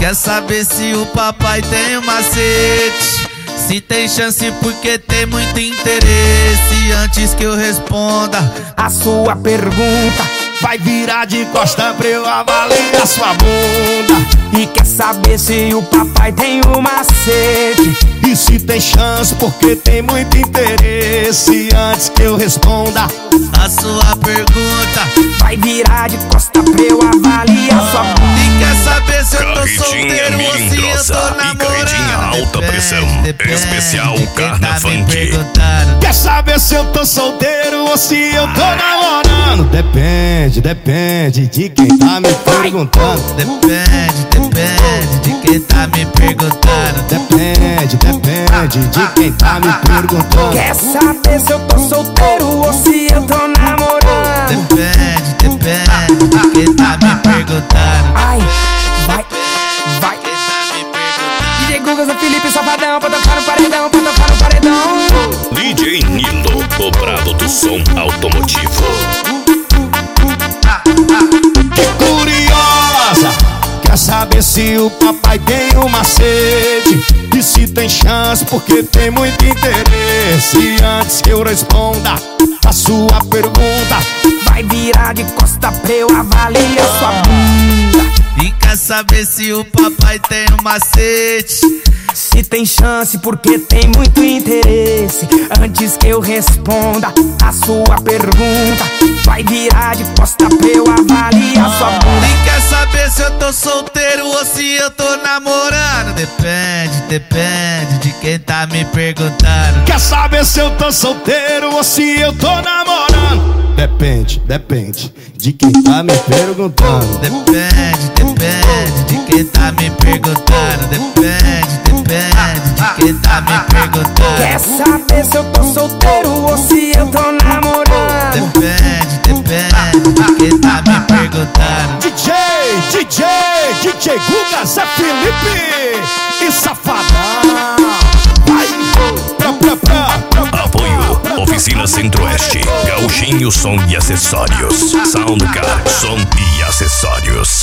Quer saber se o papai tem um macete? Se tem chance porque tem muito interesse. Antes que eu responda a sua pergunta, vai virar de costa pra eu avaliar sua bunda. E quer saber se o papai tem um macete? E se tem chance porque tem muito interesse. Antes que eu responda a sua pergunta, vai virar de costa pra eu avaliar sua bunda. E quer saber se eu tô Carretinha solteiro ou se eu tô namorando? E carretinha alta pressão, especial Carna Funk. Quer saber se eu tô solteiro ou se eu tô namorando? Depende de quem tá me perguntando. Depende de quem tá me perguntando. Depende de quem tá me perguntando. Quer saber se eu tô solteiro ou se eu tô namorando? Depende de quem tá me perguntando. Ai, vai. DJ Guga, Zé Felipe, Safadão, pra tocar no paredão, pra tocar no paredão. DJ Nilo, o brabo do som automotivo. Que curiosa, quer saber se o papai tem um macete? E se tem chance porque tem muito interesse. Antes que eu responda a sua pergunta, vai virar de costa pra eu avaliar sua bunda. E quer saber se o papai tem um macete? Se tem chance porque tem muito interesse. Antes que eu responda a sua pergunta, vai virar de costa pra eu avaliar sua bunda. E quer saber se eu tô solteiro ou se eu tô namorando? Depende de quem tá me perguntando. Quer saber se eu tô solteiro ou se eu tô namorando? Depende de quem tá me perguntando. Depende de quem tá me perguntando. Depende de quem tá me perguntando. Quer saber se eu tô solteiro ou se eu tô namorando? Depende de quem tá me perguntando. DJ Guga, Zé Felipe e Safadão. Vai, Apoio Oficina Centro-Oeste, Gauchinho Som e Acessórios, Soundcar Som e Acessórios.